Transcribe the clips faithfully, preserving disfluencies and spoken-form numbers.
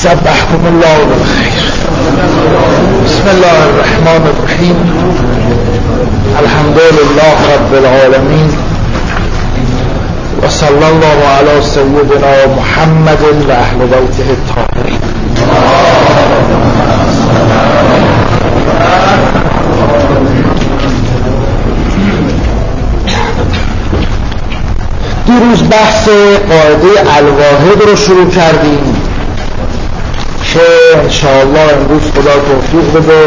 سبحكم الله بالخير. بسم الله الرحمن الرحيم. الحمد لله رب العالمين وصلى الله على سيدنا محمد وأهل بيته الطاهرين. دیروز بحث قاعده الواحد رو شروع کردیم که انشاءالله امروز خدا توفیق بده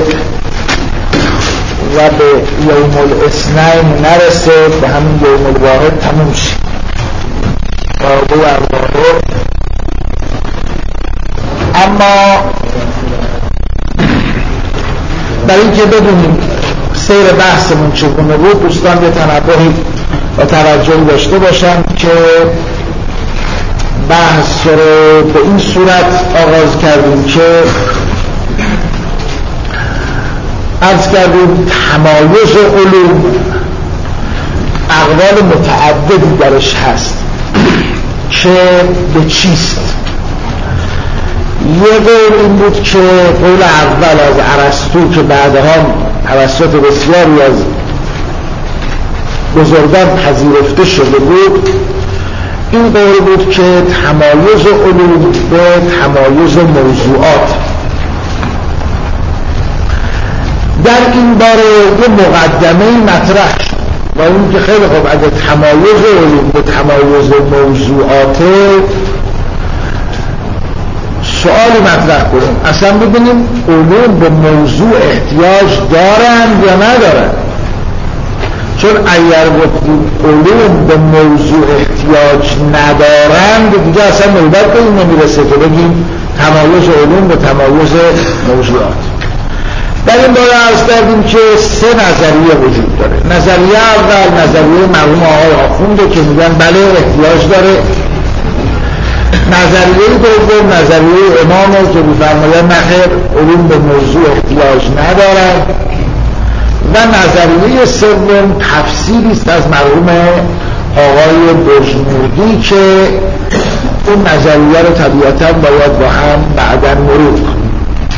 و به یوم الاثنین نرسه، به همین یوم الواحد تموم شه. قاعده الواحد. اما برای اینکه بدونیم سیر بحثمون چگونه بود، دوستان یه تنبهی و توجهی داشته باشم که بحث رو به این صورت آغاز کردیم که عرض کردیم تمایز علوم اقوال متعددی درش هست که به چیست. یه قول این بود که قول اول از ارسطو که بعدها توسط بسیاری از بزرگان پذیرفته شده بود، این قول بود که تمایز علوم به تمایز موضوعات. در این باره یه مقدمه مطرح شد و اون که خیلی خوب اگه تمایز علوم به تمایز موضوعات سوالی مطرح کنیم، اصلا ببینیم علوم به موضوع احتیاج دارند یا ندارند. چون اگر گفتیم علوم به موضوع احتیاج ندارند دیگه اصلا نوبت به این نمیرسه که بگیم تمایز علوم به تمایز موضوعات. در این باره عرض کردیم که سه نظریه وجود داره. نظریه اول نظریه مرحوم آقای آخونده که میگن بله احتیاج داره. نظریه دوم نظریه امامه که میفرمایند نخیر علوم به موضوع احتیاج ندارند. و نظریه سوم تفسیری است از مرحوم آقای بجنوردی که اون نظریه رو طبیعتاً باید با هم بعداً مرور کنیم.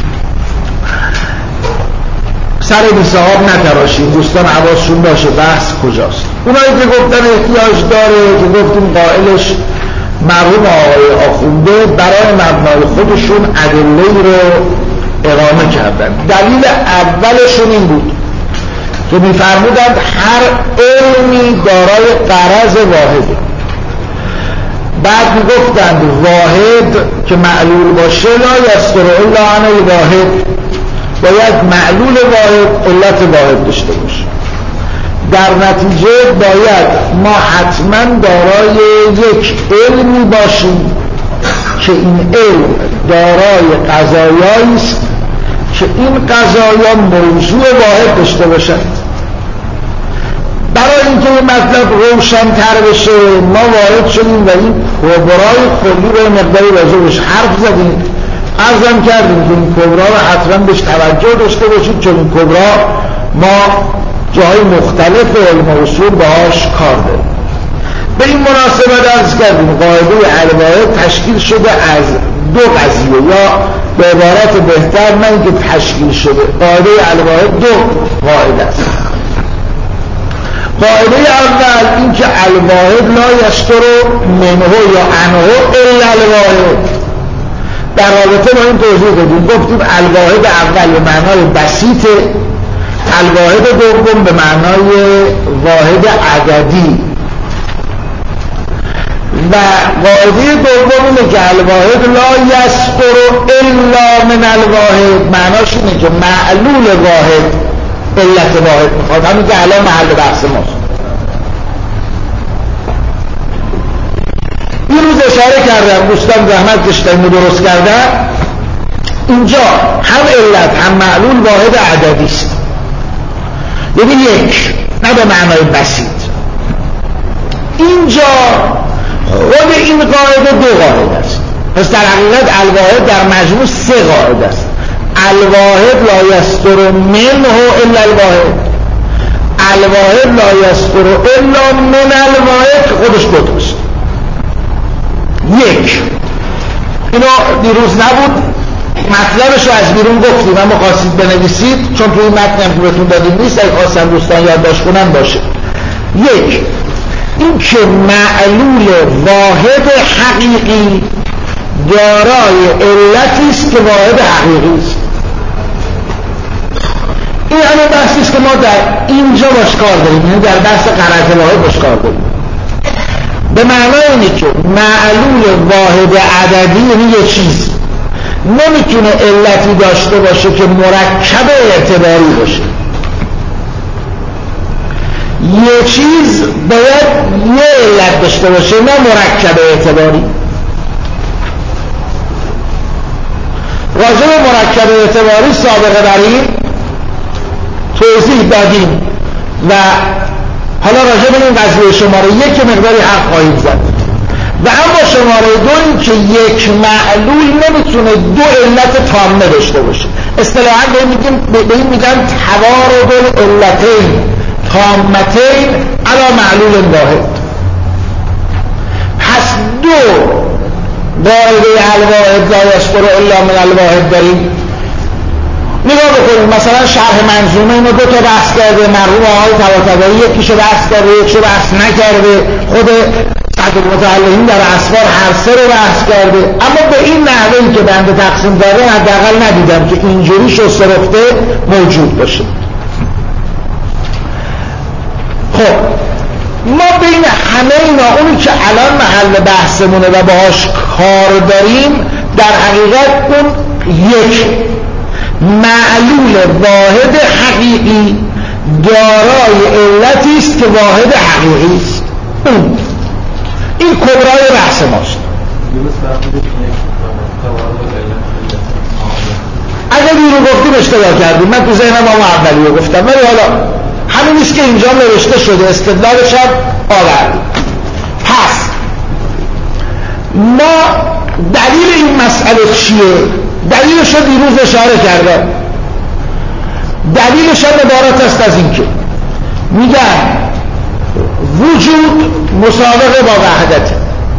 سر بی‌صاحب نتراشیم، دوستان حواسشون باشه بحث کجاست. اونایی که گفتن احتیاج داره که گفتیم قائلش مرحوم آقای آخونده برای مبنای خودشون ادله‌ای رو اقامه کردن. دلیل اولشون این بود که می‌فرمودند هر علمی دارای غرض واحده. بعد میگفتند واحد که معلول باشه لا یستر الا عن الواحد، باید معلول واحد علت واحد داشته باشه. در نتیجه باید ما حتما دارای یک علمی باشیم که این علم دارای قضایایی است که این قضایا موضوع واحد داشته باشند. برای اینکه این مطلب روشن‌تر بشه ما وارد شدیم و این کبرای کلی رو مقداری راجعش حرف زدیم. عرضم کردیم که این کبرا رو حتما بهش توجه داشته باشید، چون این کبرا ما جای مختلف علم اصول باهاش کار داریم. به این مناسبت عرض کردیم قاعده الواحد تشکیل شده از دو قضیه، یا به عبارت بهتر نه اینکه تشکیل شده، قاعده الواحد دو قاعده است. قاعده اول این که الواحد لا یستر منه یا عنه الا الواحد. در رابطه با این توضیح دادیم، گفتیم الواحد اول به معنای بسیطه، الواحد دوم به معنای واحد عددی. و قاعده دوم اینه که الواحد لا یستر الا من الواحد، معناش اینه که معلول واحد علت واحد میخواد، همین که الان محل بحث ماست. این روز اشاره کردم دوستان زحمت کشیدن و درست کردن، اینجا هم علت هم معلول واحد عددی است، یعنی یک، نه به معنای بسیط. اینجا خود این قاعده دو قاعده است، پس در حقیقت الواحد در مجموع سه قاعده است. الواحد لا یستر منه الا الواحد، الواحد لا یستر الا من الواحد، خودش دو تاست. یک، اینو دیروز نبود، مطلبش رو از بیرون گفتیم، اما خواستید بنویسید چون توی متن هم که بهتون دادیم نیست، اگه خواستن دوستان یادداشت کنن باشه. یک، این که معلول واحد حقیقی دارای علتی است که واحد حقیقی است. این همه بحثی است که ما در اینجا باش کار داریم، یعنی در بحث غرض واحد باش کار داریم. به معنای اینه که معلول واحد عددی یعنی یه چیز نمیتونه علتی داشته باشه که مرکب اعتباری باشه. یه چیز باید یه علت داشته باشه نه مرکب اعتباری. راجع به مرکب اعتباری سابقه بر این توضیح دادیم و حالا راجع به این قضیه شماره یک مقداری حرف خواهیم زد. و اما شماره دو این که یک معلول نمیتونه دو علت تامه داشته باشه. اصطلاحاً به این میگن توارد العلتین تامتین علی معلول واحد. پس دو قاعده الواحد لا یصدر الا من الواحد داریم. نگاه بکنید مثلا شرح منظومه اینو دو تا بحث کرده، مرحوم آقای طباطبایی یکیشو بحث کرده یکیشو بحث نکرده، خود صدر المتعلقین در اسفار هر سه رو بحث کرده، اما به این نحوهی که بنده تقسیم داده حداقل ندیدم که اینجوری شو سرخته موجود باشه. خب ما بین همه اینا اونی که الان محل بحثمونه و باهاش کار داریم در حقیقت اون یک معلول واحد حقیقی دارای علتی است که واحد حقیقی است. اون این کبرای بحث ماست. اگر بیرون گفتیم اشتباه کردیم، من تو ذهنم هم اولی رو گفتم، ولی حالا همین نیست که اینجا نوشته شده، استدلالش هم آوردیم. پس ما دلیل این مسئله چیه؟ دلیلش رو دیروز اشاره کردم. دلیلش هم عبارت است از این که میگن وجود مسابقه با وحدت.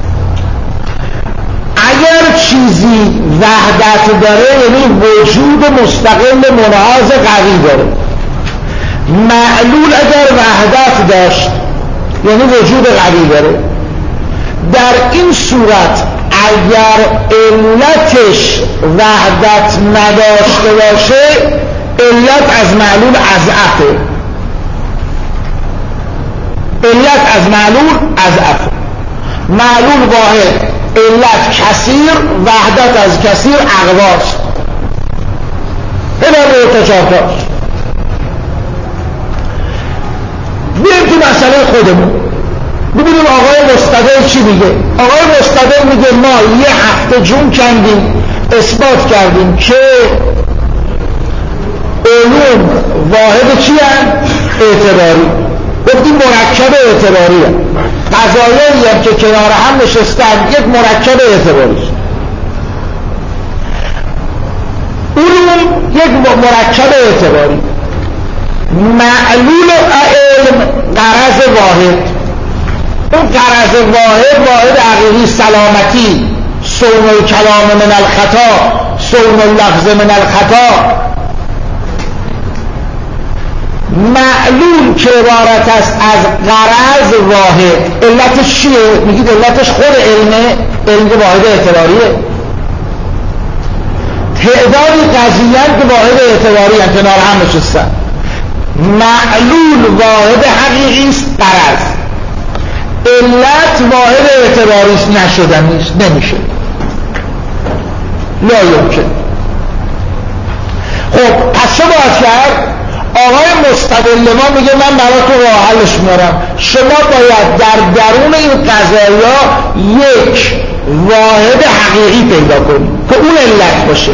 اگر چیزی وحدت داره یعنی وجود مستقل منحاز قوی داره. معلول اگر وحدت داشت یعنی وجود قوی داره. در این صورت اگر علتش وحدت نداشته باشه علت از معلول اضعفه. علت از معلول اضعفه. معلول واحد، علت کثیر، وحدت از کثیر اقواست. ادامه تجارتاش بیایم تو مسئله خودمون ببینیم آقای مستدل چی میگه. آقای مستدل میگه ما یه هفته جون کندیم اثبات کردیم که علوم واحد چی هم؟ اعتباری. گفتیم مرکب اعتباری هم. قضایایی هم که کنار هم نشستن یک مرکب اعتباری. علوم یک مرکب اعتباری. معلول علم غرض واحد. اون غرض واحد واحد حقیقی سلامتی، صون الکلام من الخطا، صون اللفظ من الخطا. معلول که عبارت است از غرض واحد علتش چیه؟ میگید علتش خود علمه، علم که واحد اعتباریه. تعدادی قضیه‌اند که واحد اعتباری هم کنار هم نشستن. معلول واحد حقیقی است غرض. علت واحد اعتباری است نشدنیش نمیشه. لا یمکن. خب پس چه باید کرد؟ آقای مستدل ما میگه من براتون راه حلش میارم. شما باید در درون این قضایا یک واحد حقیقی پیدا کنید که اون علت باشه.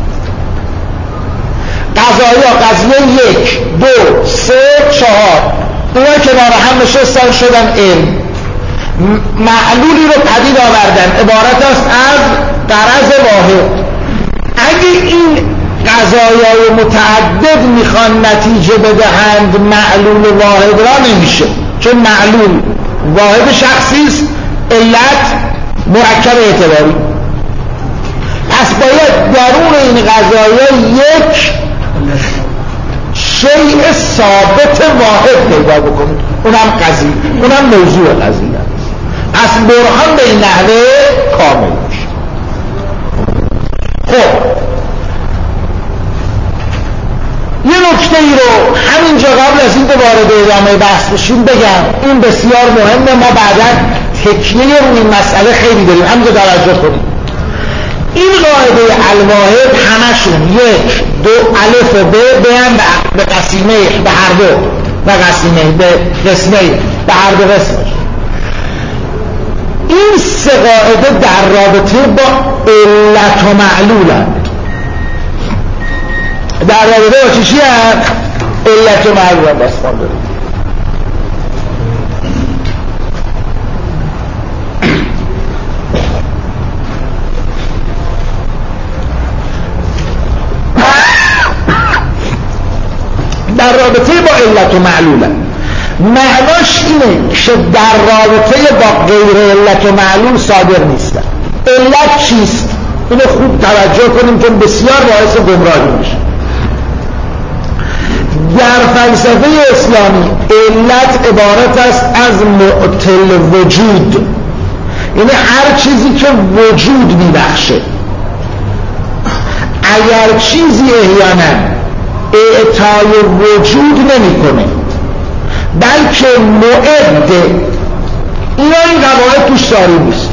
قضایا قضیه یک، دو، سه، چهار اونا کنار هم نشستن شدن علم. معلولی رو پدید آوردن عبارت است از غرض واحد. اگه این قضایای متعدد میخوان نتیجه بدهند معلول واحد را نمیشه، چون معلول واحد شخصی است، علت مرکب اعتباری. پس باید درون این قضایا یک شیء ثابت واحد پیدا بکنید، اونم قضیه، اونم موضوع قضیه. پس برهان به این نحوه کامل میشه. خب یه نکته ای رو همینجا قبل از این که وارد ادامه بحث بشیم بگم، این بسیار مهمه، ما بعدا تکیه روی این مسئله خیلی داریم، همینجا توجه کنید. این قاعده الواحد همشون یک دو الف و ب بیان به قسیمه به هر دو و قسیمه به قسمه به هر دو قسمش. این سه قاعده در رابطه با علت و معلولند. در رابطه با چیشی هست؟ علت و معلولند دستان داریم. در رابطه با علت و معلولند. معناش اینه که در رابطه با غیر علت و معلول صادر نیستن. علت چیست؟ اینو خوب توجه کنیم که بسیار باعث گمراهی میشه. در فلسفه اسلامی علت عبارت است از معطل وجود، یعنی هر چیزی که وجود میبخشه. اگر چیزی احیانا اعطای وجود نمیکنه بلکه معد، اینا این قواعد توش داری نیست.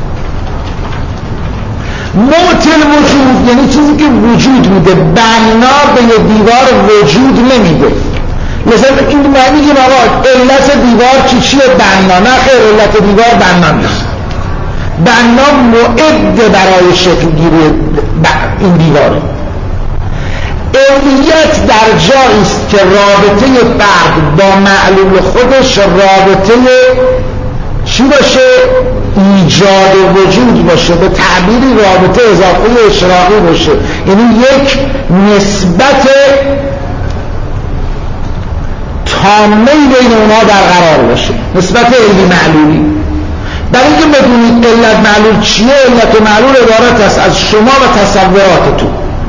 معطل وجود یعنی چیزی که وجود میده، بنا به یه دیوار وجود نمیده. مثلا این معنی میگیم آقا علت دیوار چی چیه؟ بنا. نه خیر، علت دیوار بنا نیست. بنا معد برای شکل گیری این دیواره. علیت در جایی است که رابطه فرد با معلول خودش رابطه چی باشه؟ ایجاد وجود باشه، به تعبیری رابطه اضافه اشراقی باشه، یعنی یک نسبت تامه بین اونا برقرار باشه، نسبت علی معلولی. برای اینکه بدونید علت معلول چیه، علت معلول عبارت است از شما و تصوراتتون.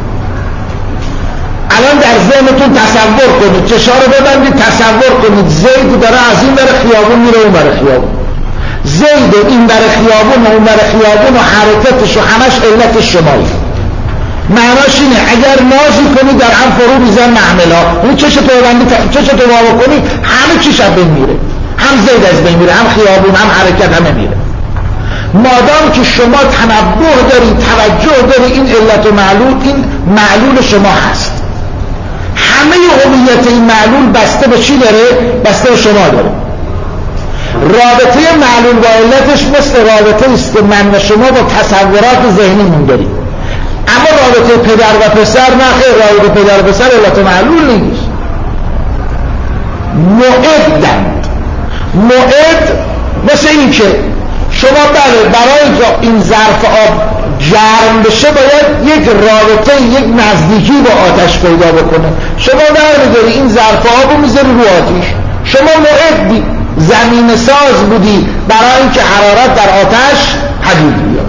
الان در ذهنتون تصور کنید، چشا رو ببندید، تصور کنید زید داره از این بره خیابون میره اون بره خیابون. زید این بره خیابون و اون بره خیابون و حرکتش و همش علت شمایی. معناش اینه اگر نازی کنید در هم فرو بیزن محملا، اون چشتو ببندید، چشتو باوا کنید، همه چیش از بین میره، هم زید از بین میره، هم خیابون، هم حرکت، همه میره. مادام که شما تنبه دارید، توجه دارید، این علت و معلول، این معلول شما هست. همه هویت این معلول بسته به چی داره؟ بسته به شما داره. رابطه معلول با علتش مثل رابطه است که من و شما با تصورات ذهنیمون داریم. اما رابطه پدر و پسر نه خیر، رابطه پدر و پسر علت و معلول نیست. معدند. معد مثل این که شما بله برای این ظرف آب گرم بشه باید یک رابطه، یک نزدیکی با آتش پیدا بکنه. شما برمی‌داری این ظرف آب رو میذاری رو آتش، شما معدی، زمین ساز بودی برای اینکه حرارت در آتش پدید بیاد.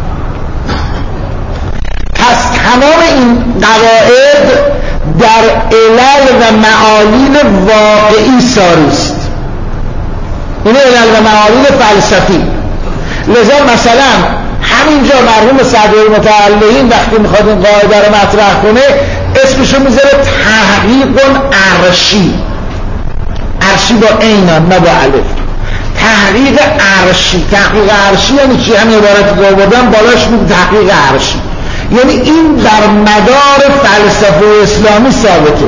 پس تمام این قواعد در علل و معالل واقعی ساری است. این علل و معالل فلسفی. لذا مثلا همینجا مرحوم صدرالمتعلقین وقتی میخواد این قاعده رو مطرح کنه اسمشو میذاره تحقیق عرشی. عرشی با عین نه با الف. تحقیق عرشی. تحقیق عرشی یعنی چی؟ همین عبارتی که آوردم بالاش میگه تحقیق عرشی، یعنی این در مدار فلسفه اسلامی ثابته.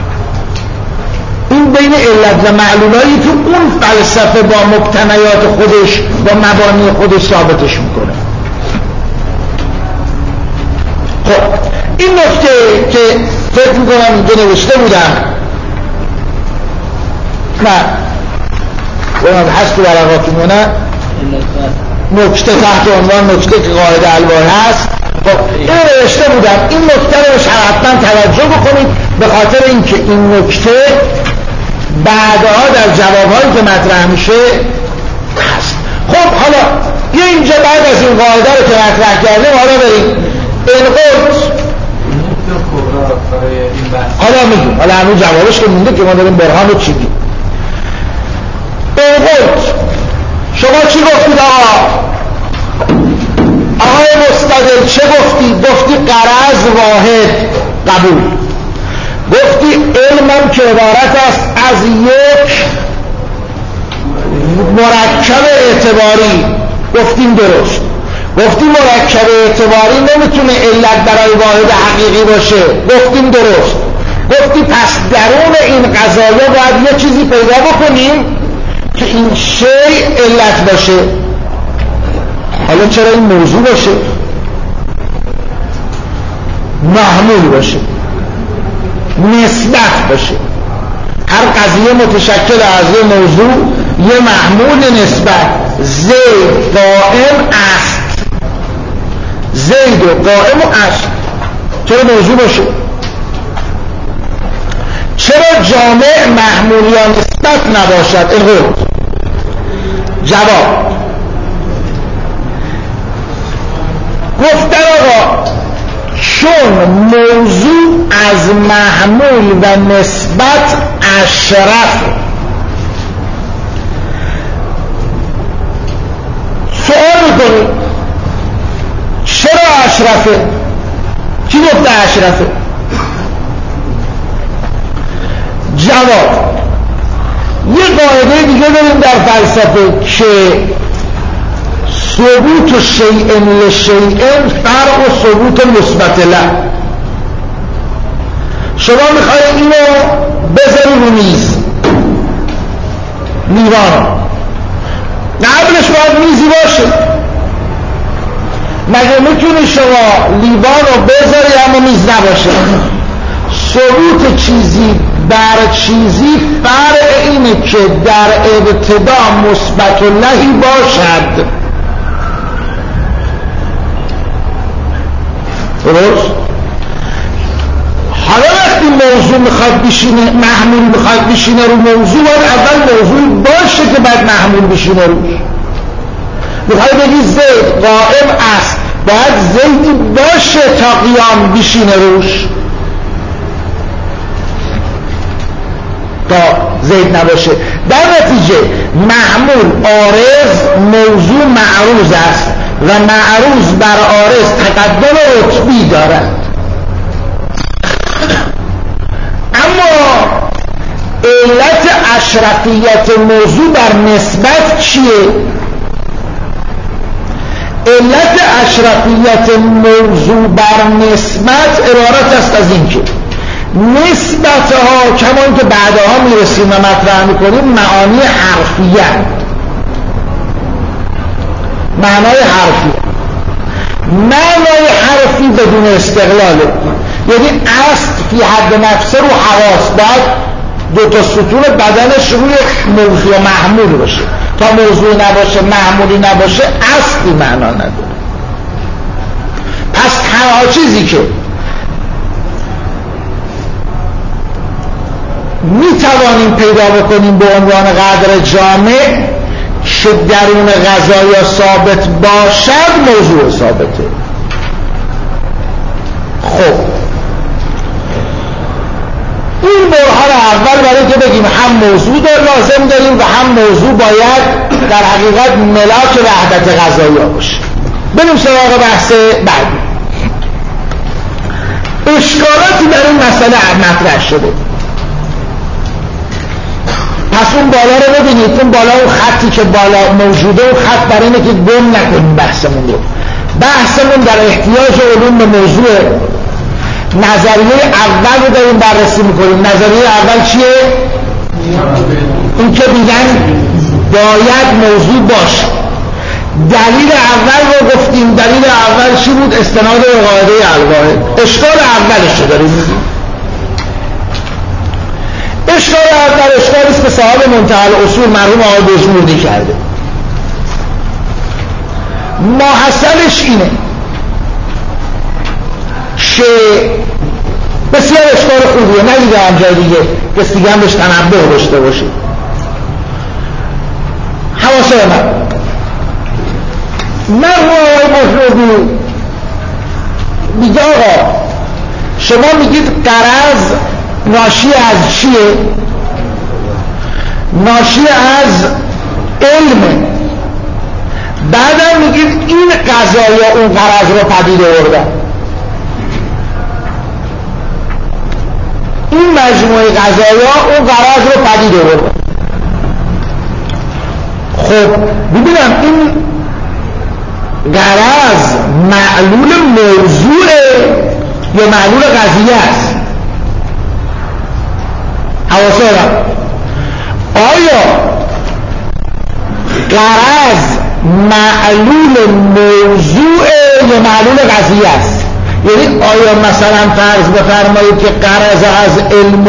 این بین علت و معلولایی که اون فلسفه با مقتنیات خودش با مبانی خودش ثابتش میکنه. خب این نکته که فکر میکنم اینجا نوشته بودم، نه بودم هست تو ورقاتونونه، نکته تحت عنوان نکته که قاعده الواحد هست. خب این نوشته بودم، این نکته رو حتما توجه بکنید به خاطر اینکه این نکته بعدها در جوابهایی که مطرح میشه هست. خب حالا یه اینجا بعد از این قاعده رو که مطرح کردیم حالا بریم القدس حالا میگیم، حالا همون جوابش که مونده که ما داریم برهان رو چی دیم. القدس شما چی گفتید آقا؟ آقای مستدل چه گفتی؟ گفتی غرض واحد قبول. گفتی علمم که عبارت است از یک مرکب اعتباری. گفتیم درست. گفتیم مرکب اعتباری نمیتونه علت برای واحد حقیقی باشه. گفتیم درست. گفتی پس درون این قضایا باید یه چیزی پیدا بکنیم که این شیء علت باشه. حالا چرا این موضوع باشه؟ محمول باشه، نسبت باشه. هر قضیه متشکل از یه موضوع، یه محمول نسبت. زید قائم است، زید و قائم و است. چرا موضوع باشه؟ چرا جامع محمول یا نسبت نباشد؟ القدس. جواب گفتن آقا چون موضوع از محمول و نسبت اشرف. سوال میکنی چرا اشرفه؟ کی گفته اشرفه؟ جواب یه قاعده دیگه داریم در فلسفه که ثبوت شیء لشیء فرع و ثبوت مثبت له. شما میخوای اینو بذاری رو میز، لیوان، قبلش باید میزی باشه. مگه میتونی شما لیوان رو بذاری اما میز نباشه؟ ثبوت چیزی بر چیزی فرع اینه که در ابتدا مثبت لهی باشد. درست؟ حالا وقتی موضوع میخواد بشینه، محمول میخواد بشینه رو موضوع، باید اول موضوع باشه که بعد محمول بشینه روش. میخوای بگی زید قائم است، باید زیدی باشه تا قیام بشینه روش. تا زید نباشه. در نتیجه محمول عارض، موضوع معروض است و معروض بر عارض تقدم رتبی دارد. اما علت اشرفیت موضوع بر نسبت چیه؟ علت اشرفیت موضوع بر نسبت عبارت است از این که نسبت ها کمان که بعدها میرسیم و مطرح میکنیم معانی حرفیه، معنای حرفی. معنای حرفی بدون استقلاله، یعنی اصل فی حد نفسه رو حواس، باید دو تا ستون بدنش روی موضوع محمول باشه. تا موضوع نباشه، محمولی نباشه، اصلی معنا نداره. پس تنها چیزی که می توانیم پیدا بکنیم به عنوان قدر جامع که درون غذایا ثابت باشد، موضوع ثابته. خب این برهان اول برای که بگیم هم موضوع دار لازم داریم و هم موضوع باید در حقیقت ملاک وحدت غذایا باشه. بریم سراغ بحث بعدی. اشکالاتی در این مسئله مطرح شده. پس اون بالا رو ببینید، اون بالا اون خطی که بالا موجوده، اون خط برای اینه که گم نکنیم بحثمون رو. بحثمون در احتیاج علوم به موضوع. نظریه اول رو داریم بررسی میکنیم. نظریه اول چیه؟ این که میگن باید موضوع باشه. دلیل اول رو گفتیم. دلیل اول چی بود؟ استناد به قاعده الواحد. اشکال اولش رو داریم میگیم. اشکال اول اشکالی است که صاحب منتهی الاصول مرحوم آقای بجنوردی کرده. ماحصلش اینه که بسیار اشکال خوبیه، ندیدم جای دیگه کسی دیگه هم بهش تنبه داشته باشه. حواسه من مرحوم آقای بجنوردی میگه آقا شما میگید غرض ناشی از چیه؟ ناشی از علمه، بعدم میگید این قضایا اون غرض رو پدید آوردن. این مجموعه قضایا اون غرض رو پدید آوردن. خب ببینم این غرض معلول موضوعه یا معلول قضیه است؟ حواسه دارم آیا غرض معلول موضوعه یا معلول قضیه است؟ یعنی آیا مثلا فرض بفرمایید که غرض از علم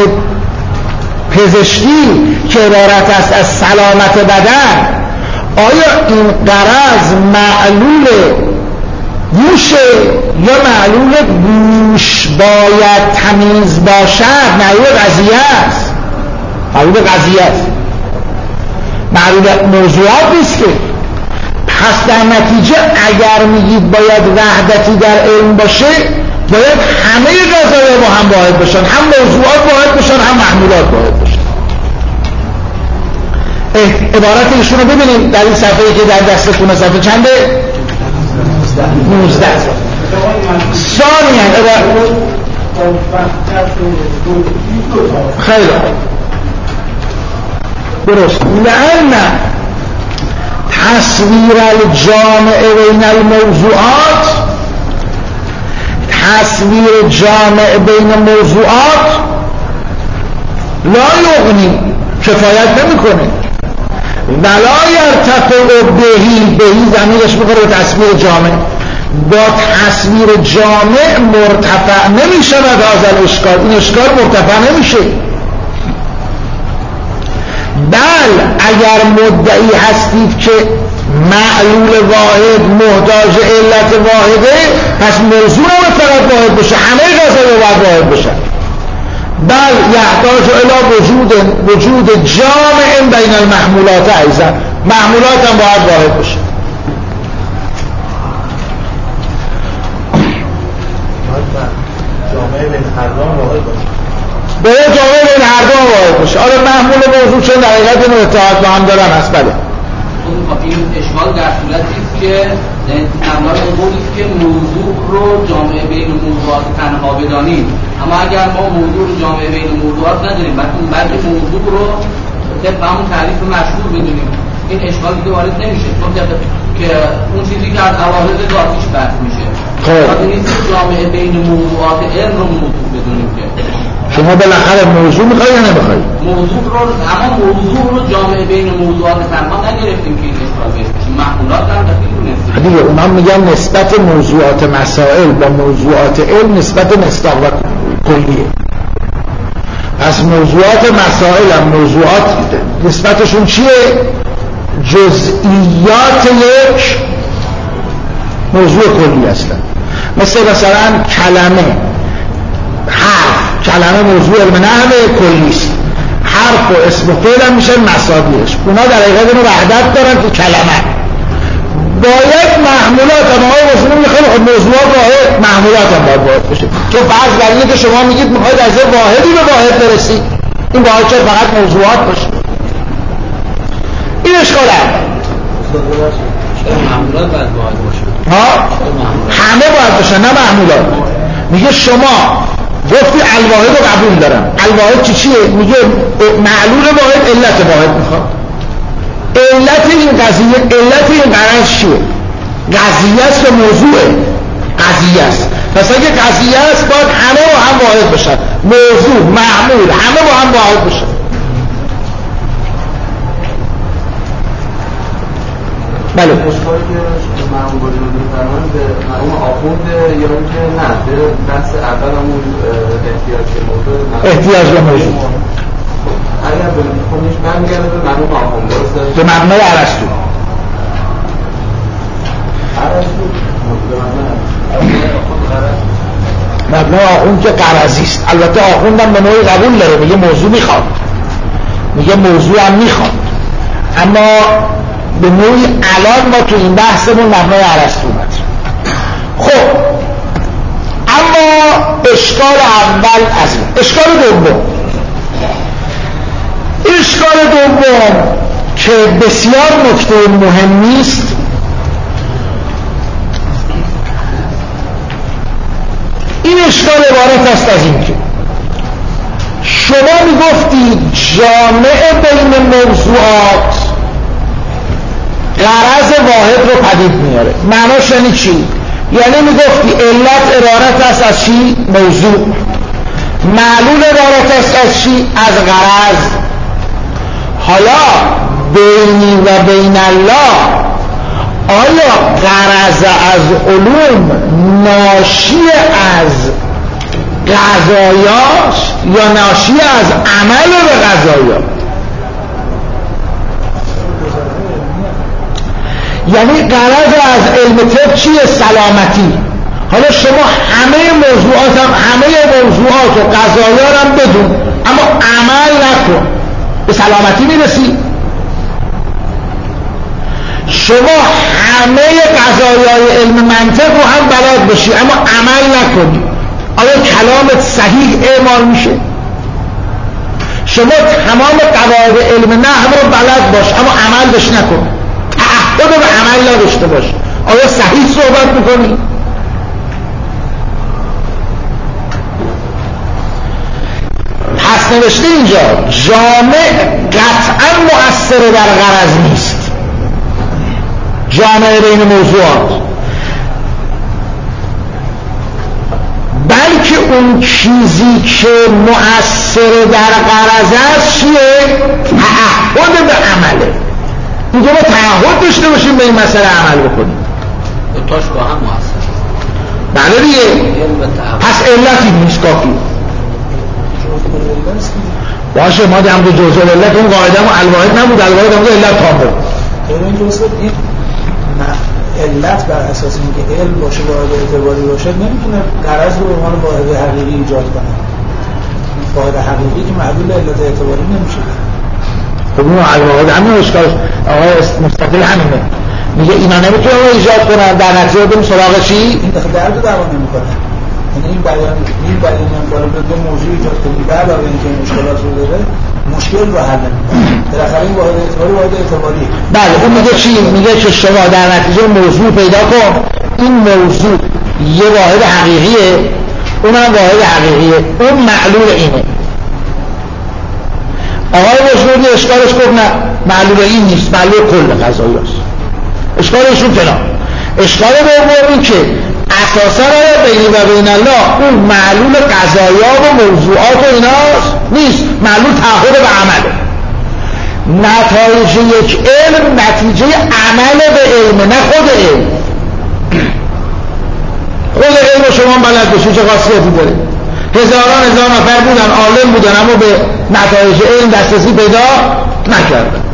پزشکی که عبارت است از سلامت بدن، آیا این غرض معلول گوشه یا معلول گوش باید تمیز باشد؟ معلول قضیه است. معلول قضیه است، معلول موضوعات نیست که. پس در نتیجه اگر میگید باید وحدتی در علم باشه، باید همه قضایا با هم واحد باشن، هم موضوعات واحد باشن هم محمولات واحد باشن. عبارت ایشون رو ببینید در این صفحه‌ای که در دستتونه، صفحه چنده؟ نوزده. ثانیاً خیلی درست، لأن تصویر الجامع بین الموضوعات، تصویر جامع بین موضوعات لا یغنی، کفایت نمیکنه. ولا یرتفع بهی، بهی ضمیرش میخوره به تصویر جامع، با تصویر جامع مرتفع نمیشه و هذا الاشکال، این اشکال مرتفع نمیشه. بل اگر مدعی هستید که معلول واحد محتاج علت واحده، پس موضوع هم فقط واحد بشه، همه قضایا باید واحد بشه. بل یحتاج الی وجود وجود جامع بین المحمولات، ایضا محمولات هم باید واحد بشه. جامعه بین هر دو واحد باشه، باید جامعه بین هر دو واحد باشه. آره محمول موضوع چون در حقیقت این اتحاد با هم دارن هست. بله این اشکال در صورتی است که امرار قولی است که موضوع رو جامعه بین موضوعات تنها بدانیم، اما اگر ما موضوع رو جامعه بین موضوعات نداریم بلکه موضوع رو طبق همون تعریف مشهور بدونیم، این اشکال دیگه وارد نمیشه، چون که اون چیزی که از عوارض ذاتیش بحث میشه. خب نیست جامعه بین موضوعات علم رو موضوع بدونیم که شما بالاخره موضوع میخوایی یا نمیخوایی؟ موضوع رو، اما موضوع رو جامعه بین موضوعات تنها نگرفتیم که این اشکال بشه. محمولات هم دقیق دیگه اونا میگن نسبت موضوعات مسائل با موضوعات علم نسبت مصداق و کلیه. پس موضوعات مسائل هم موضوعات نسبتشون چیه؟ جزئیات یک موضوع کلی هستن. مثل مثلا کلمه، حرف، کلمه موضوع علم نحو کلیست، حرف و اسم و فعل هم میشن مصادیرش. اونا در حقیقت اینو وحدت دارن که کلمه باید محمولات هم آقای مسلم میخواد خود موضوعات واحد، محمولات هم باید واحد بشه. تو فرض بر اینه که شما میگید میخواید از یه واحدی به واحد برسید، این واحد شاید فقط موضوعات باشه. این اشکال هم محمولات باید واحد باشه، ها؟ همه باید باشه نه محمولات. میگه شما گفتی الواحد رو قبول دارم، الواحد چی چیه؟ میگه معلول واحد علت واحد میخواد. علت این قضیه، علت این قرار چیه؟ قضیه است و موضوعه؟ قضیه است. پس اگه قضیه است باید همه با هم واحد بشن، موضوع، معمول، همه با هم واحد بشن. بله اشکالی که مرحوم باجوردی می‌فرمایند به مرحوم آخوند یا اینکه نه به بحث اول همون احتیاج به موضوع احتیاج به موضوع اگر به خودش برمیگرده به مرحوم آخوند درسته؟ به مبنای ارسطو. ارسطو مبنای آخوند که قرضی است. البته آخوند هم به نوعی قبول داره، میگه موضوع میخواد، میگه موضوع هم میخواد، اما به نوعی الان ما تو این بحثمون مبنای ارسطو اومد. خب اشکال اول از این. اشکال دوم اشکال دوم که بسیار نکته مهمی است، این اشکال عبارت است از این که شما میگفتید جامع بین موضوعات غرض واحد رو پدید میاره. معناش یعنی چی؟ یعنی میگفتی علت عبارت است از چی؟ موضوع. معلول عبارت است از چی؟ از غرض. حالا بینی و بین الله، آیا غرض از علوم ناشی از قضایاست یا ناشی از عمل به قضایا؟ یعنی غرض از علم طب چیه؟ سلامتی. حالا شما همه موضوعات هم همه موضوعات و قضایا هم بدون اما عمل نکن، به سلامتی میرسی؟ شما همه قضایای علم منطق رو هم بلد باشی اما عمل نکنی، آیا کلامت صحیح اعمال میشه؟ شما تمام قواعد علم نحو رو بلد باش اما عمل بش نکن، تعهد به عمل نداشته باش، آیا صحیح صحبت میکنی؟ پس نوشته اینجا جامع قطعا مؤثر در غرض نیست، جامع بین موضوعات، بلکه اون چیزی که مؤثر در غرض است چیه؟ تعهد به عمله. اینجا ما تعهد داشته باشیم به این مسئله عمل بکنیم. دوتاش با هم مؤثر. بله دیگه. پس علتی نیست کافی. باشه ما دیگه هم دو جزء علت اون قاعده هم الواحد نبود، الواحد هم دو علت تام بود. این درسته این علت بر اساس اینکه علم باشه واحد اعتباری باشه نمیتونه غرض رو به عنوان واحد حقیقی ایجاد کنه. واحد حقیقی که معلول علت اعتباری نمیشه. خب اون الواحد همین اشکالش آقای مستقل همینه، میگه اینا نمیتونه رو ایجاد کنن، در نتیجه بریم سراغ چی؟ این دخل درد دعوا نمیکنه. یعنی این بیان این بیان هم بالا به دو موضوع ایجاد کنی بعد از اینکه مشکلات رو داره مشکل رو حل نمیکنه. بالاخره این واحد اعتباری واحد اعتباری. بله اون میگه چی؟ میگه که شما در نتیجه موضوع پیدا کن، این موضوع یه واحد حقیقیه، اونم واحد حقیقیه، اون معلول اینه. آقای بزرگی اشکالش گفت نه معلول این نیست، معلول کل قضایی است. اشکالشون فلان. اشکال دوم این که اساسا بینی و بین الله اون معلول قضایا و موضوعات و ایناست نیست، معلول تعهد به عمله. نتایج یک علم نتیجه عمل به علم، نه خود علم. خود علم شما بلد باشید چه خاصیتی داره؟ هزاران هزار نفر بودن عالم بودن اما به نتایج علم دسترسی پیدا نکردن.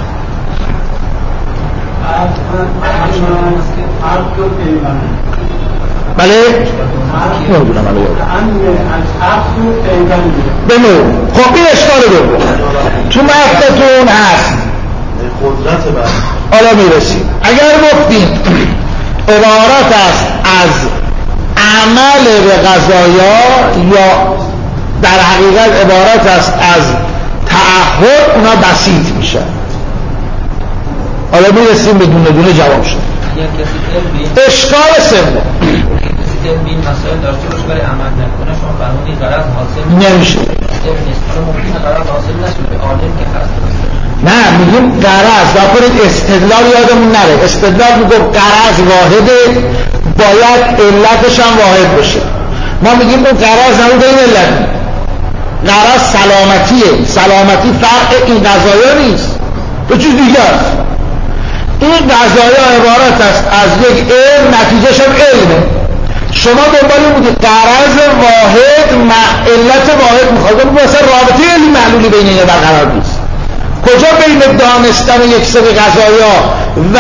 بله؟ نمیدونم الان بمون. خب این اشکال دوم تو مفتتون هست، قدرت بر حالا میرسیم. اگر گفتیم عبارت است از عمل به قضایا یا در حقیقت عبارت است از تعهد، اونا بسیط میشه. حالا میرسیم به دونه دونه جواب شد. اشکال سوم علم این مسائل داشته باشه برای عمل نکنه شما فرمودید غرض حاصل نمیشه. حالا ممکنه غرض حاصل نشه به عالم که هست. نه میگیم غرض، واکنید استدلال یادمون نره. استدلال میگم غرض واحده باید علتش هم واحد باشه. ما میگیم اون غرض نبود این علت. غرض سلامتیه. سلامتی فرق این قضایا نیست، به چیز دیگه است. این قضایا عبارت است از یک علم، نتیجهش هم علمه. شما دنبال بودید غرض واحد علت واحد میخواد، مثلا رابطه علمی معلولی بین اینا برقرار نیست. کجا بین دانستن یک سری قضایا و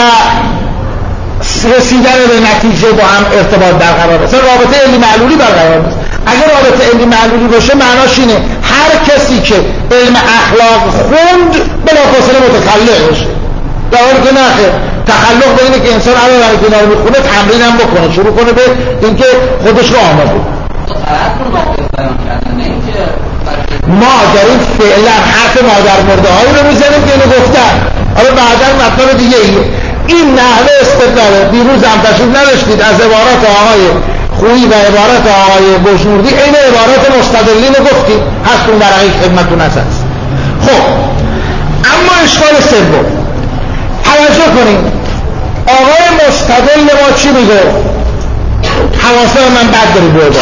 رسیدن به نتیجه با هم ارتباط برقرار است؟ رابطه علمی معلولی برقرار نیست. اگر رابطه علمی معلولی باشه معناش اینه هر کسی که علم اخلاق خوند بلافاصله متخلق باشه، در حالی که نه، تخلق به اینه که انسان علاوه بر اینکه اینا رو میخونه تمرین هم بکنه، شروع کنه به اینکه خودش رو آماده. غلط رو واقع بیان کردن، نه اینکه ما داریم فعلا حرف مادر مرده هایی رو میزنیم که اینو گفتن. حالا بعدا مطلب دیگه ایه. این نحوه استدلاله. دیروز هم تشریف نداشتید از عبارات آقای خویی و عبارات آقای بشنوردی این عبارات مستدلین رو گفتیم، هست اون ورقی خدمتون هست. خب اما اشکال سوم توجه کنیم، آقای مستدل ما چی میگه؟ حواسه من بد داری بوده.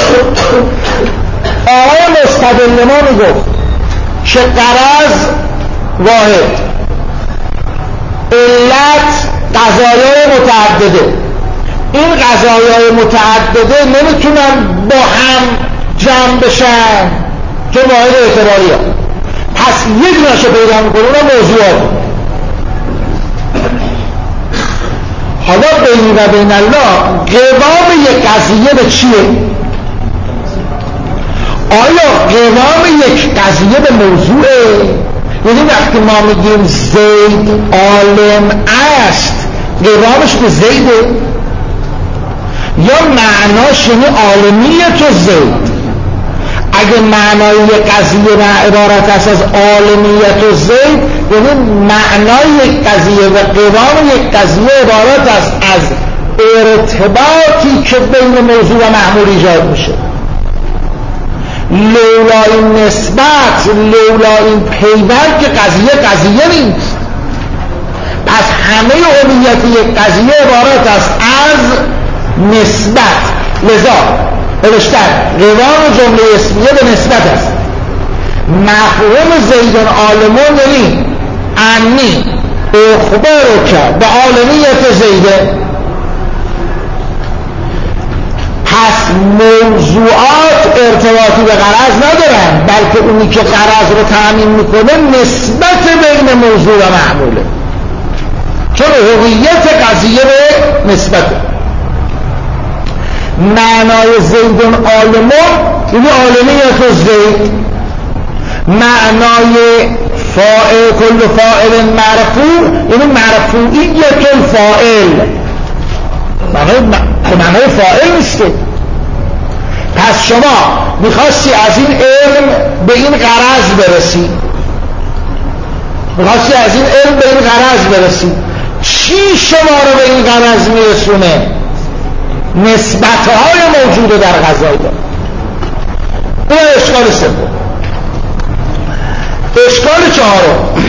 آقای مستدل ما میگه که غرض واحد، علت قضایای متعدده. این قضایای متعدده نمیتونن با هم جمع بشن که واحد اعتباری ها. پس یک نشه پیدا میکنه اون موضوعات. حالا بینی و بین الله قوام یک قضیه به چیه؟ آیا قوام یک قضیه به موضوعه؟ یعنی وقتی ما میگیم زید عالم است قوامش به زیده؟ یا معناش یعنی عالمیت و زید؟ اگه معنای یک قضیه نه عبارت است از عالمیت و زید، یعنی معنای یک قضیه و قوام یک قضیه عبارت است از ارتباطی که بین موضوع و معمول ایجاد میشه. لولا این نسبت، لولا این پیوند که قضیه قضیه نیست. پس همه هویت یک قضیه عبارت است از نسبت. لذا نوشتن قوام جمله اسمیه به نسبت است. مفهوم زیدن عالمون یعنی انی اخبارو که به عالمیت زیده. پس موضوعات ارتباطی به غرض ندارن، بلکه اونی که غرض رو تأمین میکنه نسبت بین موضوع و معموله، چون هویت قضیه به نسبته. معنای زیدون عالمون یعنی عالمیت و زید. معنای فاعل کل فاعل مرفوع یعنی مرفوعیت الفاعل. معنای فاعل نیست. پس شما میخواستی از این علم به این غرض برسی، میخواستی از این علم به این غرض برسی، چی شما رو به این غرض میرسونه؟ نسبت‌های موجوده در قضایی. این اشکال سوم. اشکال چهارم،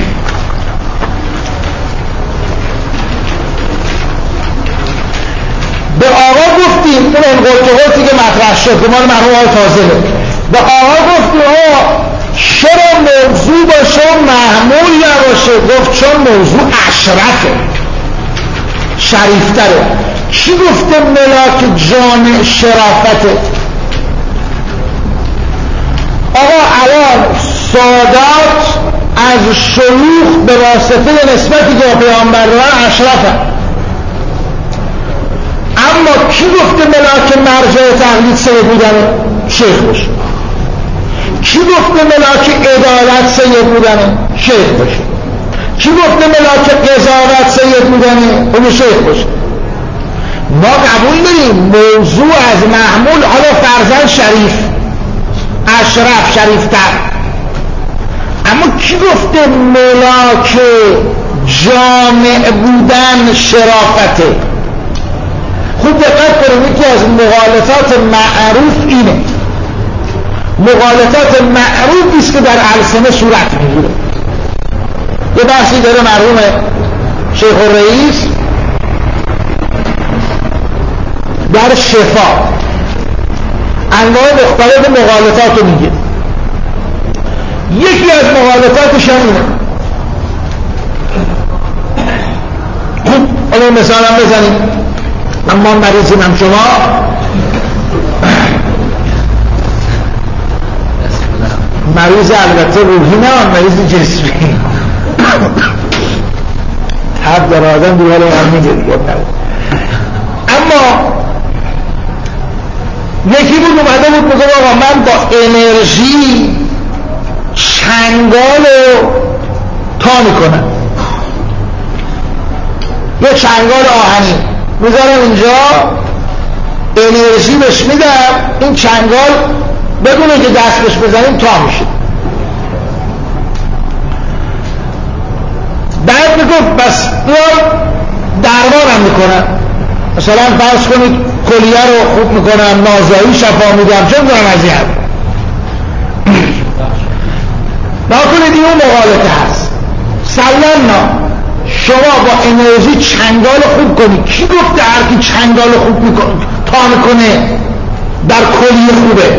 به آقا گفتیم اون انقلتقاتی که مطرح شد که مال مرحوم آقای فاضله، به آقا گفتیم آقا چرا موضوع باشه و محمول نباشه؟ گفت چون موضوع اشرفه، شریفتره. کی گفته ملاک جامع شرافته؟ آقا الان سادات از شیوخ به واسطه نسبتی که پیامبر دارن اشرفه، اما کی گفته ملاک مرجع تقلید سید بودنه؟ شیخ باشه. کی گفته ملاک عدالت سید بودنه؟ شیخ باشه. کی گفته ملاک قضاوت سید بودنه؟ اون شیخ باشه. ما قبول داریم موضوع از محمول، حالا فرزن شریف، اشرف، شریفتر، اما کی گفته ملاک جامع بودن شرافته؟ خوب دقت کنید، یکی از مغالطات معروف اینه، مغالطات معروفی است که در السنه صورت میگیره. یه بحثی داره مرحوم شیخ الرئیس در شفا انواع مختلف مغالطات رو میگه. یکی از مغالطاتش هم اینه. خوب حالا مثال هم بزنیم، اما مریضیم هم شما مریض البته روحی نه، مریض جسمی. حد در آدم دیواله هم میگه دیگه. اما یکی بود اومده بود بگه آقا من با انرژی چنگال رو تا میکنم، یه چنگال آهنی میذارم اینجا، انرژی بهش میدم، این چنگال بدونه که دست بهش بزنیم تا میشه. بعد میگفت بس اینا درمانم میکنن، مثلا فرض کنید کلیه رو خوب میکنن، نازایی شفا میدم، چه میکنن از این نکنید این اون مغالطه هست. سلمنا شما با انرژی چنگال خوب کنید. کی گفته هر کی چنگال خوب میکنه تا میکنه در کلیه خوبه؟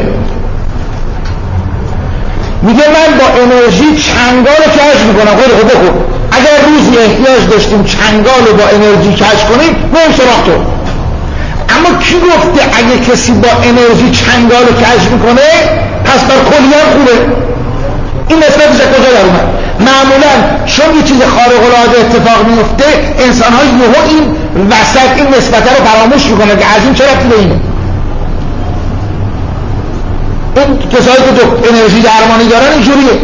میگه من با انرژی چنگال رو کشف میکنم. خیلی خوب بخون، اگر روزی احتیاج داشتیم چنگال رو با انرژی کشف کنیم مهم سراغ تو. اما کی گفته اگه کسی با انرژی چنگال رو کشف میکنه پس در کلیه خوبه؟ این نسبتش کجا در اومد؟ معمولا چون یه چیز خارق العاده اتفاق میفته انسان ها یهو این وسط این نسبت رو فراموش میکنه که از این چرا ربطی به اینه. اون کسایی که تو انرژی درمانی دارن اینجوریه.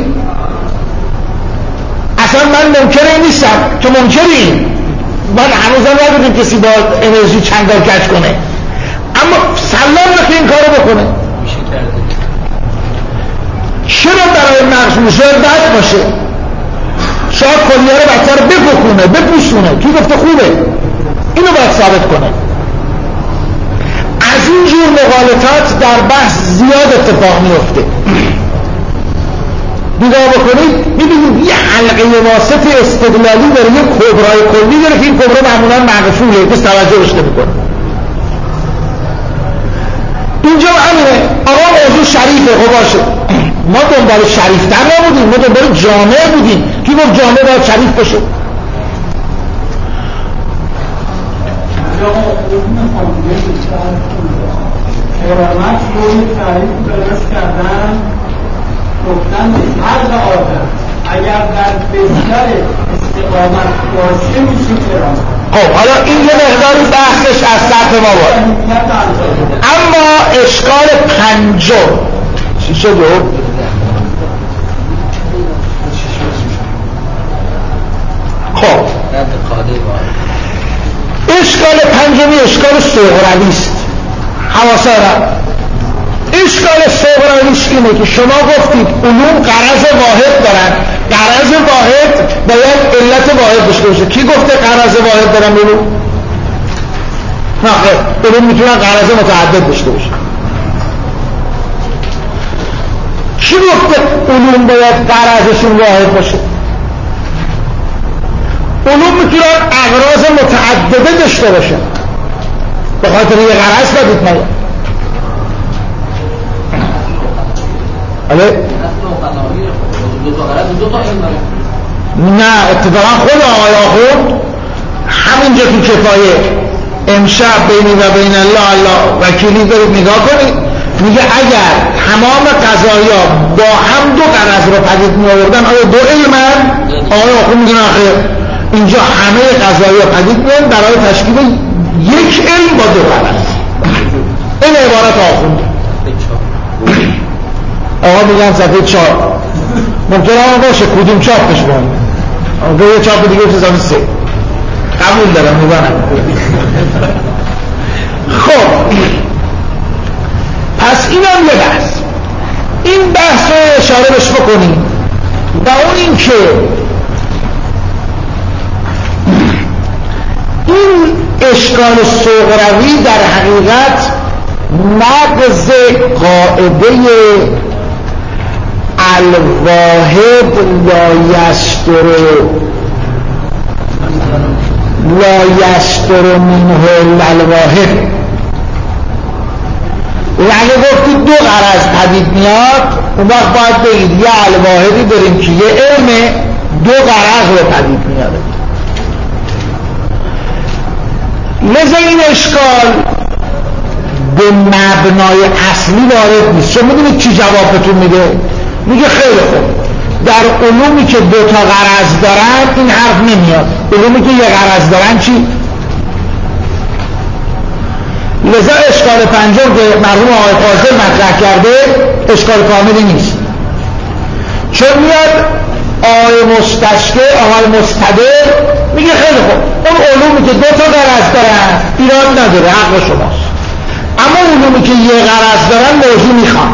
اصلا من منکر این نیستم که منکریم، من هنوزم ندیدم کسی با انرژی چنگال کج کنه، اما سلام نکه این کارو بکنه. چرا برای مغزون شاید بد باشه، شاید کلیه رو بدتر بپکنه بپوشونه، کی گفته خوبه؟ اینو باید ثابت کنه. از این جور مغالطات در بحث زیاد اتفاق میفته. نگاه بکنید میبینید یه حلقه واسط استدلالی داره، یه کبرای کلی داره که این کبرا معمولا مغفوله، کس توجه بهش نمیکنه. اینجا همینه. آقا موضوع شریفه، خب باشه، ما دنبال شریفتر نبودیم، ما دنبال جامعه بودیم. کی گفت جامعه باید شریف باشه؟ کرامت رو یک تعریف درست کردن، گفتن حق آدم اگر در بستر استقامت باشه میشه کرامت. خب حالا این یه مقداری بحثش از سطح ما بود، اما اشکال پنجم چی شد؟ خب اشکال پنجمی اشکال صغروی است. حواسا را اشکال صغرویش اینه که شما گفتید علوم غرض واحد دارن، غرض واحد باید علت واحد داشته باشه. کی گفته غرض واحد دارن علوم؟ نه، علوم میتونن غرض متعدد داشته باشه. کی گفته علوم باید غرضشون واحد باشه؟ علوم میتونن اغراض متعدده داشته باشه، به خاطر یه غرض بدید نید. آره؟ نه، اتفاقا خود آقای آخوند همینجا تو کفایه امشب بینی و بین الله الله وکیلی دارید نگاه کنید، میگه اگر تمام قضایا با هم دو غرض رو پدید می آوردن آیا دو علمن؟ آقای آخوند میگن آخه اینجا همه قضایا پدید میان برای تشکیل یک علم با دو غرض. این عبارت آخونده. آقا میگن صفحه چهار ممکنه آقا باشه کدوم چاپ بشه باید آقا یه چاپ دیگه بشه صفحه سه قبول دارم میبانم. خب پس این هم یه بحث، این بحث رو اشاره بش بکنیم و اون این که این اشکال صغروی در حقیقت نقض قاعده الواحد لا یستر لا یستر منه الواحد. اگه گفتید دو غرض پدید میاد اون وقت باید بگید یه الواحدی داریم که یه علم دو غرض رو پدید میاد. لذا این اشکال به مبنای اصلی وارد نیست. چون میدونید چی جواب بهتون میده؟ میگه خیلی خوب در علومی که دو تا غرض دارن این حرف نمیاد، علومی که یه غرض دارن چی؟ لذا اشکال پنجم که مرحوم آقای فاضل مطرح کرده اشکال کاملی نیست، چون میاد آقای مستشکر آقای مستدل میگه خیلی خوب اون علومی که دو تا غرض دارن ایراد نداره، حق شماست، اما علومی که یه غرض دارن موضوع میخوان.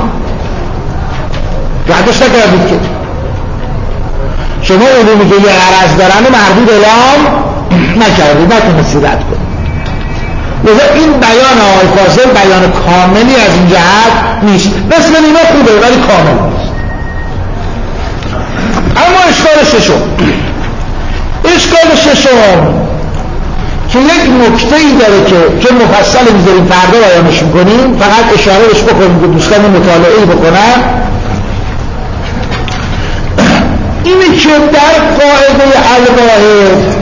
یادش نکردید که شما علومی که یه غرض دارن و مربوط اعلام نکردید، نتونستید رد کنید. لذا این بیان آقای فاضل بیان کاملی از این جهت نیست. مثل اینا خوبه ولی کامل نیست. اما اشکال ششم اشکال ششم که یک نکته‌ای داره که که مفصل میذاریم فردا بیانش میکنیم، فقط اشاره بهش بکنیم که دوستان مطالعه بکنن، اینه که در قاعده الواحد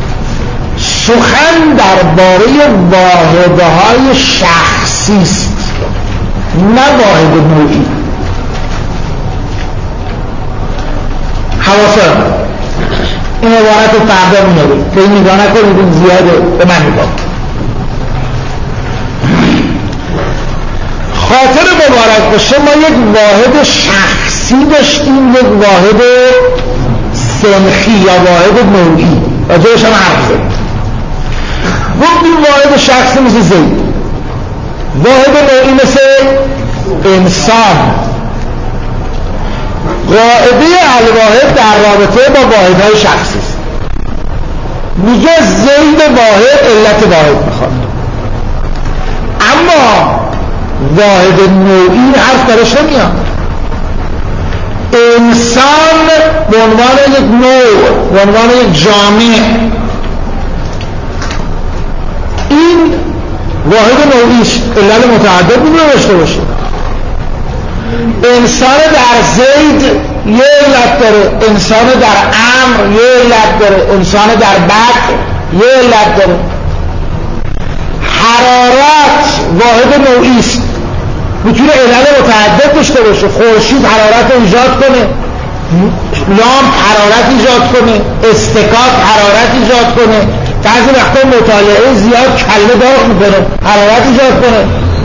سخن درباره واحدهای شخصی است، نه واحد نوعی. حواسا این عبارت رو فردا میاریم که این نگاه نکنید این زیاده، به من نگاه. خاطر مبارک باشه ما یک واحد شخصی داشتیم، یک واحد سنخی یا واحد نوعی، راجعش هم حرف زدیم. گفتیم واحد شخصی مثل زید، واحد نوعی مثل انسان. قاعده الواحد در رابطه با واحدهای شخصی است. میگه زید واحد علت واحد میخواد، اما واحد نوعی حرف درش نمیاد. انسان به عنوان یک نوع، به عنوان یک جامعه، این واحد نوعیش علل متعدد میتونه داشته باشه. انسان در زید یه علت داره، انسان در امر یه علت داره، انسان در بد یه علت داره. حرارت واحد نوعی است، میتونه علل متعدد داشته باشه. خورشید حرارت رو ایجاد کنه، لامپ حرارت ایجاد کنه، استکاک حرارت ایجاد کنه، بعضی وقتا مطالعه زیاد کله داغ میکنه حرارت ایجاد کنه.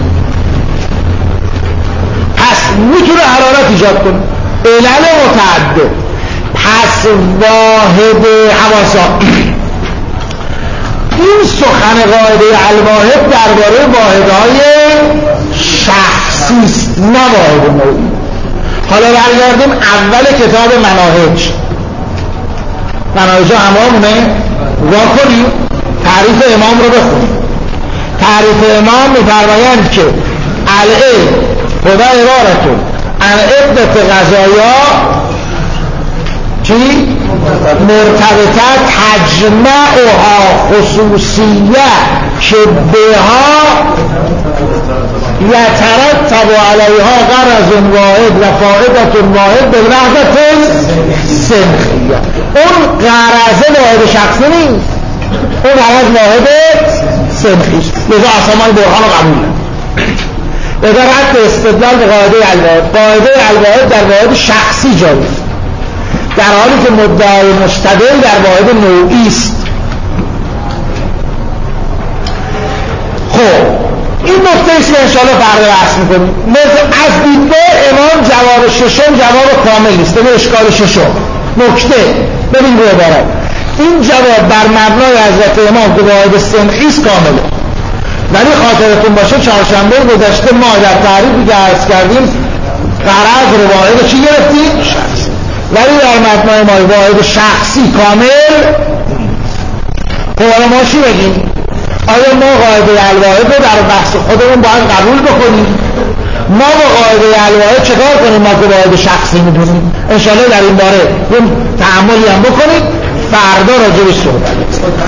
پس میتونه حرارت ایجاد کنه، علل متعدد. پس واحد حواسا این سخن قاعده الواحد درباره واحدهای شخصی است، نه واحد نوعی. حالا برگردیم اول کتاب مناهج. مناهج همامونه واکنیم، تعریف امام رو بخونیم. تعریف امام می‌فرمایند که العلم هو عبارة عن عدة قضایا چی؟ مرتبطه تجمعها خصوصیه که بها یترتب علیها غرض واحد و فائدة واحد به لحظة سنخیه. اون غرض واحد شخصی نیست، اون غرض واحد سنخی است. لذا اسامان برهان رو قبول لذا رد استدلال به قاعده الواحد. قاعده الواحد در واحد شخصی جایی است، در حالی که مدعای مشتبه در واحد نوعی است. خب این نکته است که انشاءالله فردا بحث میکنیم. از دیدگاه امام جواب ششم جواب کامل نیست، به اشکال ششم نکته ببین رو عبارت. این جواب بر مبنای حضرت امام که واحد سنخی است کامله، ولی خاطرتون باشه چهارشنبه گذشته ما در تعریفی که عرض کردیم غرض رو واحد چی گرفتیم؟ شخصی. ولی در مبنای ما واحد شخصی کامل. خب ما چی بگیم؟ آیا ما قاعده الواحد رو در بحث خودمون باید قبول بکنیم؟ ما با قاعده الواحد چکار کنیم؟ ما که واحد شخصی میدونیم. انشاءالله در این باره یه تأملی هم بکنیم، فردا راجعش صحبت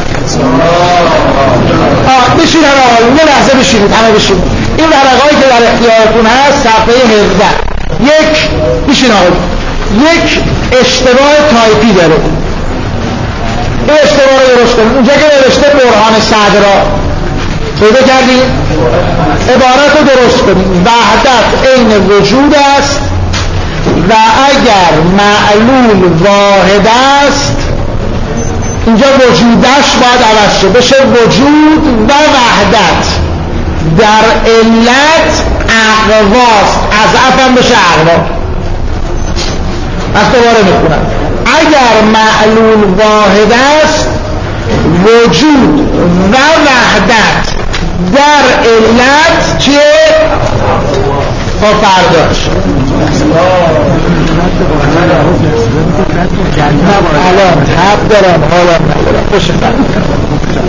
بشین. همه یه لحظه بشینید، همه بشینید. این ورقه‌ای که در اختیارتون هست صفحه هفده. یک بشین آقا، یک اشتباه تایپی داره. این اشتباه رو درست کنید. اونجا که نوشته برهان صدرا پیدا کردید؟ عبارت رو درست کنید. وحدت عین وجود است و اگر معلول واحد است اینجا وجودش باید عوض شه بشه وجود و وحدت. در علت اقواست، از افهم بشه اقوا. از دوباره میخونم. اگر معلول واحد است وجود و وحدت در علت چیه؟ با فرداش الان حق دارم حالا ندارم باشه